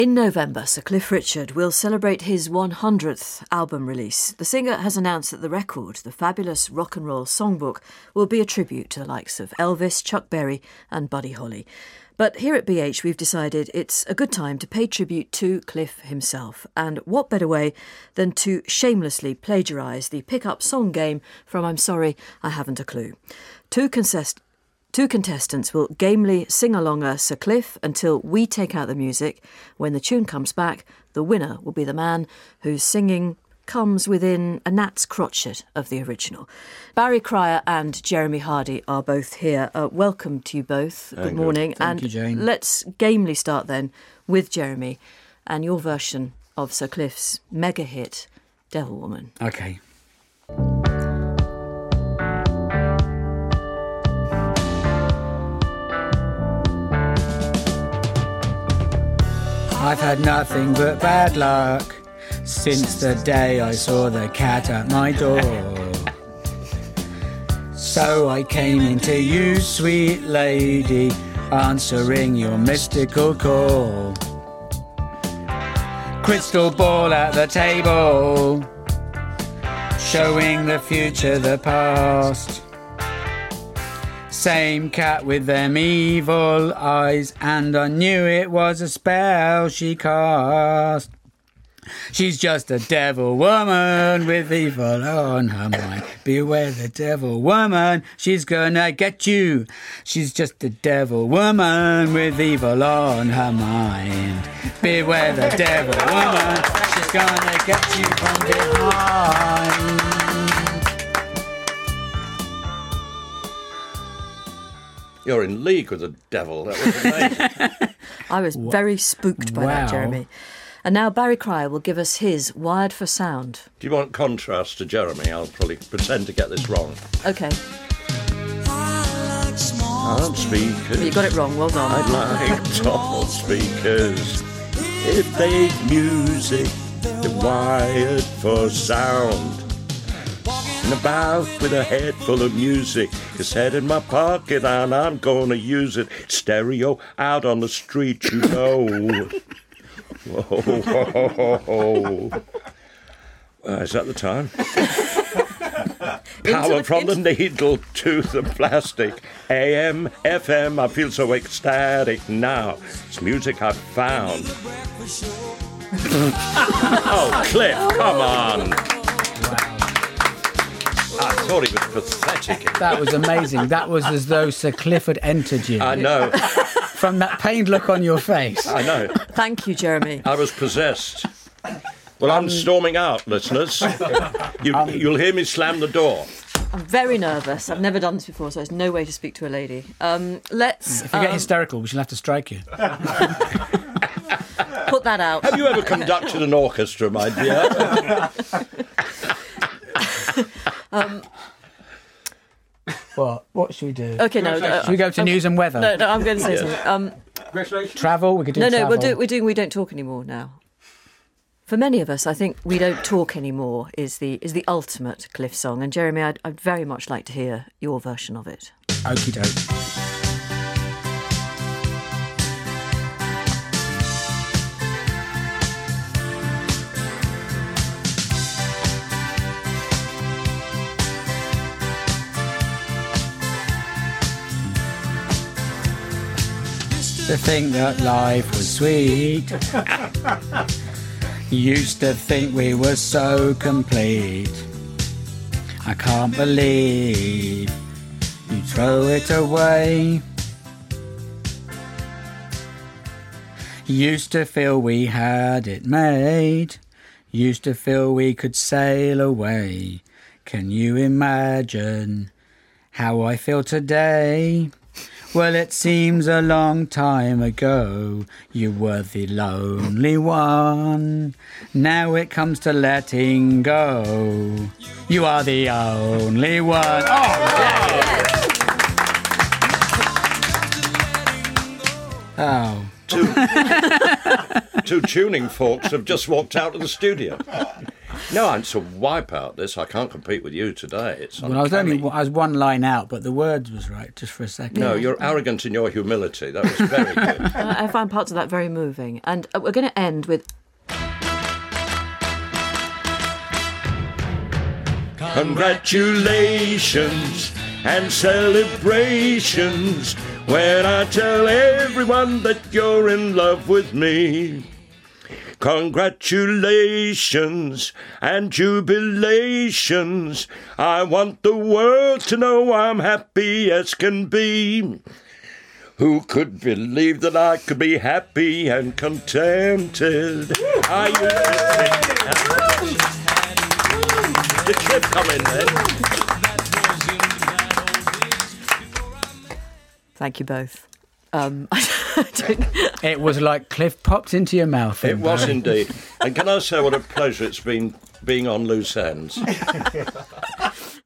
In November, Sir Cliff Richard will celebrate his 100th album release. The singer has announced that the record, the fabulous rock and roll songbook, will be a tribute to the likes of Elvis, Chuck Berry and Buddy Holly. But here at BH, we've decided it's a good time to pay tribute to Cliff himself. And what better way than to shamelessly plagiarise the pick-up song game from I'm Sorry, I Haven't a Clue. Two contestants will gamely sing along Sir Cliff until we take out the music. When the tune comes back, the winner will be the man whose singing comes within a gnat's crotchet of the original. Barry Cryer and Jeremy Hardy are both here. Welcome to you both. Good morning. Thank you, Jane. Let's gamely start then with Jeremy and your version of Sir Cliff's mega hit, Devil Woman. Okay. I've had nothing but bad luck since the day I saw the cat at my door. So I came into you, sweet lady, answering your mystical call. Crystal ball at the table, showing the future, the past. Same cat with them evil eyes, and I knew it was a spell she cast. She's just a devil woman with evil on her mind. Beware the devil woman, she's gonna get you. She's just a devil woman with evil on her mind. Beware the devil woman, she's gonna get you from behind. You're in league with the devil. That was amazing. I was very spooked by that, Jeremy. And now Barry Cryer will give us his Wired for Sound. Do you want contrast to Jeremy? I'll probably pretend to get this wrong. OK. Small speakers. Well, you got it wrong, well done. I'd like tall speakers. If they've music, they're wired for sound. And about with a head full of music, cassette in my pocket and I'm gonna use it. Stereo out on the street, you know. Whoa, whoa, whoa, whoa. Is that the time? Power from the needle to the plastic. AM, FM, I feel so ecstatic now. It's music I've found. Oh, Cliff, come on. I thought he was pathetic. That was amazing. That was as though Sir Cliff had entered you. I know. From that pained look on your face. I know. Thank you, Jeremy. I was possessed. Well, I'm storming out, listeners. You'll hear me slam the door. I'm very nervous. I've never done this before, so there's no way to speak to a lady. Let's... If you get hysterical, we shall have to strike you. Put that out. Have you ever conducted an orchestra, my dear? What should we do? OK, no. Should we go to news and weather? No, I'm going to say something. Travel? We could do travel. we're doing We Don't Talk Anymore now. For many of us, I think We Don't Talk Anymore is the ultimate Cliff song. And Jeremy, I'd very much like to hear your version of it. Okie doke. To think that life was sweet. Used to think we were so complete. I can't believe you throw it away. Used to feel we had it made. Used to feel we could sail away. Can you imagine how I feel today? Well, it seems a long time ago you were the lonely one. Now it comes to letting go. You are the only one. Oh, yeah. Oh. Two tuning forks have just walked out of the studio. No, it's a wipeout, this. I can't compete with you today. It's Well, I was one line out, but the words was right, just for a second. No, you're arrogant in your humility. That was very good. I find parts of that very moving. And we're going to end with... Congratulations and celebrations when I tell everyone that you're in love with me. Congratulations and jubilations. I want the world to know I'm happy as can be. Who could believe that I could be happy and contented? Are you listening? Did Cliff come in then? Thank you both. It was like Cliff popped into your mouth. It was indeed. And can I say what a pleasure it's been being on Loose Ends?